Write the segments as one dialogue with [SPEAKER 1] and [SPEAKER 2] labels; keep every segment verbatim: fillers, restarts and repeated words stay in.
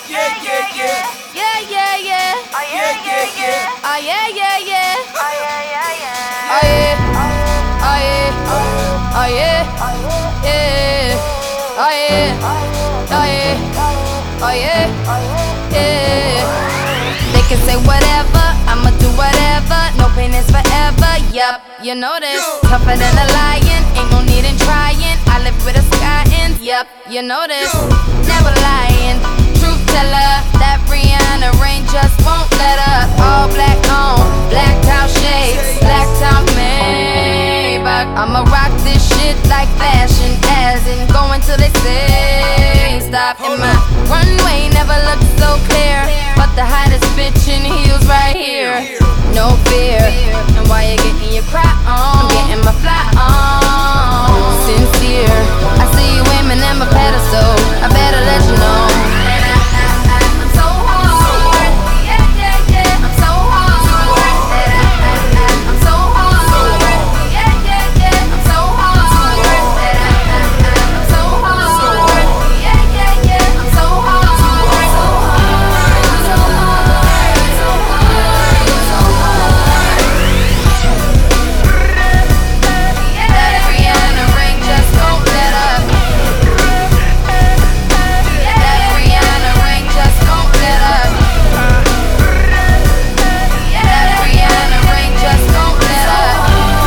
[SPEAKER 1] Yeah, yeah, yeah.
[SPEAKER 2] Yeah, yeah, yeah.
[SPEAKER 1] Oh yeah, yeah, yeah.
[SPEAKER 2] Oh yeah, yeah, yeah.
[SPEAKER 1] Oh yeah, yeah, yeah.
[SPEAKER 2] Oh yeah. Oh yeah. Oh yeah. Yeah. Oh yeah. Oh yeah. Oh yeah. Yeah. They can say whatever, I'ma do whatever. No pain is forever. Yup, you know this. Tougher than a lion, ain't no need in trying. I live with a sky and yup, you know this. Never lying, truth teller. That Rihanna rain just won't let up. All black on, blacked out shades, blacked out Maybach. I'ma rock this shit like fashion, as in going till they say stop. And my runway never looked so clear, but the hottest bitch in heels right here. No fear, and while you're getting your cry on, I'm getting my fly on. Sincere, I see you aiming at my pedestal, I better let you know. I'm so hard, yeah, yeah, yeah. I'm so hard, I'm so hard, yeah, yeah, yeah. I'm so hard, I'm so hard, yeah, yeah, yeah. I'm so hard, so hard, so hard, so hard. That Rihanna ring just won't let up. That Rihanna ring just won't let up. That Rihanna ring just won't let up.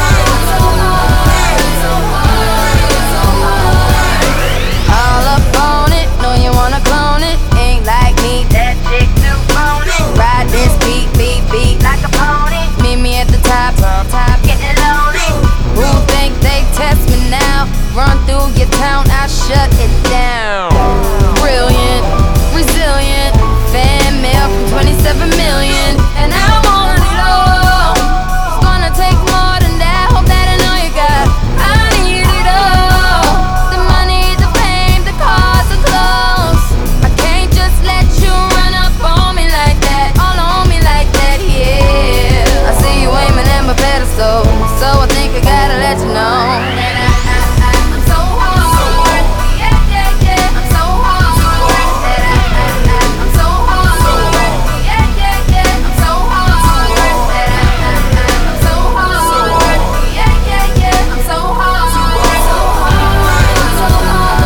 [SPEAKER 2] All up on it, know you wanna clone it. Ain't like me, that chick too own it. Ride this beat, beat, beat like a pony. Meet me at the top, top, top, getting lonely. Who think they test me now? Run through your town, I shut it down. Brilliant, resilient, fan mail from twenty-seven million, and I want it all. It's gonna take more than that. Hope that I know you got. I need it all. The money, the fame, the cars, the clothes. I can't just let you run up on me like that, all on me like that. Yeah, I see you aiming at my pedestal, so I think I gotta let you know. I'm so hard, yeah, yeah, yeah. I'm so hard, I'm so hard, yeah, yeah, yeah. I'm so hard, I'm so hard, yeah, yeah, yeah. I'm so hard, so hard, so hard, so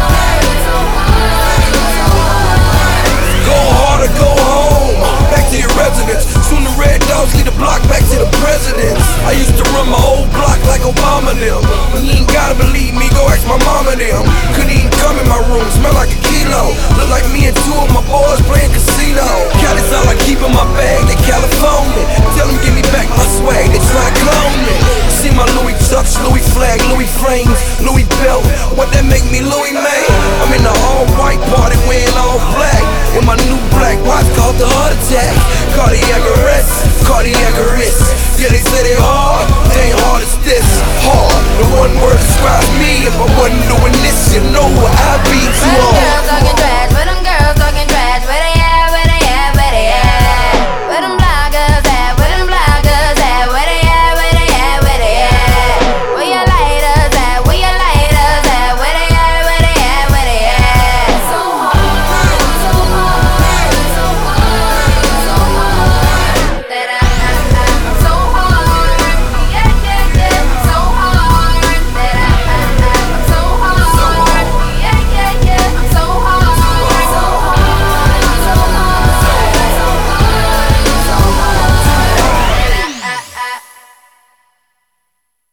[SPEAKER 2] hard.
[SPEAKER 3] Go hard or go home, back to your residence. Soon the red dogs lead the block back to the presidents. I used to run my old block like Obama them. You ain't gotta believe me, go ask my mama them. Couldn't even come in my room, smell like a kilo. Look like me and two of my boys playing casino. Cali's all I keep in my bag, they California. Tell them give me back my swag, they try to clone me. See my Louis Chucks, Louis flag, Louis frames, Louis belt. What that make me Louis May? I'm in the all white party wearing all black, with my new black watch called the heart attack. Cardiac